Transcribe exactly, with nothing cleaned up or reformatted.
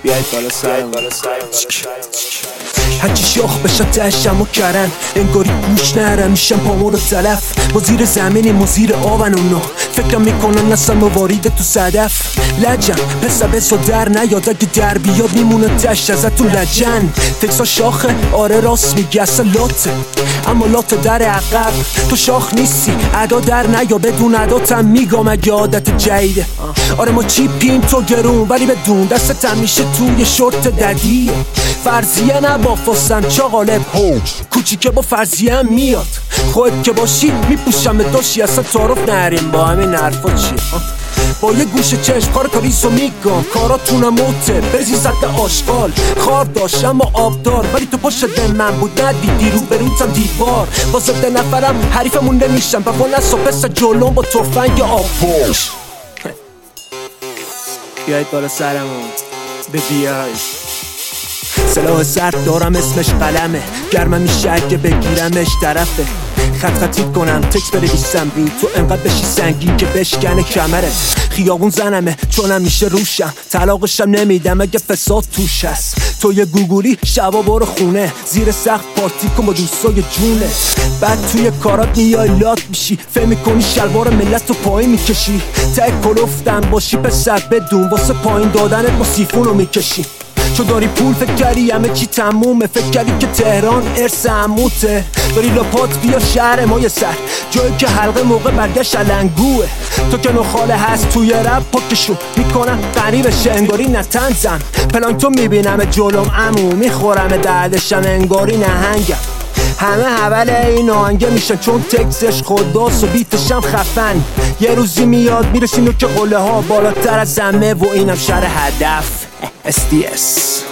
بیاید بالا سرم هرچی شاخ بشه تهشم و کرن انگاری گوش نهرم میشم پامو رو تلف ما زیر زمینی ما زیر آون اونا فکرم میکنن نسل مواریده تو صدف لجن پسر بسا در نیاد اگه در بیاد میمونه تشت ازتون لجن تکسا شاخه آره راست میگی اصلا لاته اما لاته در عقب تو شاخ نیستی ادا در نیا بدون اداتم میگم اگه عادت جیده آره ما چیپیم تو گرون ولی بدون دستت همیشه توی شورت ددیه فرضیه نبافستم چا غالب کوچیکه با فرضیه هم میاد خودت که باشی میپوشم داشی اصلا تعارف نریم با همین حرفا چیه با یه گوشه چشم کار کاریسو میگم کاراتونم موته بزیزت آشغال خار داشت اما آبدار ولی تو پشت دل من بود ندیدی رو بروتم دیوار با ضد نفرم حریفمون نمیشم و با نسا پس جلوم با تفنگ آبپوش بیاید بالا سرمون به بیای سلاح سرد دارم اسمش قلمه گرمم میشه اگه بگیرمش طرفه خط خطی کنم تکس بنویسم رو تو انقدر بشی سنگین که بشکنه کمرت خیابون زنمه چونم میشه روشم طلاقشم نمیدم اگه فساد توش هست تو یه گوگولی شبا برو خونه زیر سقف پارتی کن با دوستای جونه بعد توی کارات میای لاک میشی فهم میکنی شلوار ملت رو پایین میکشی ته کلفتن باشی پسر بدون واسه پایین دادنت با سیفونو میکشی چو داری پول فکر کردی همه چی تمومه فکر کردی که تهران ارث عموته داری لاپات بیا شهر ما یه سر جایی که حلقه موقع برگشت علنگوه تو که نخاله هست توی رب پاکشون میکنم قریبشه انگاری نتنزم پلانکتون میبینم جلوم عمو میخورم دردشم انگاری نهنگم همه حول این آهنگه میشن چون تکسش خداست و بیتشم خفن یه روزی میاد میرسیم که قله ها بالاتر از همه و اینم شهر هدف اس دی اس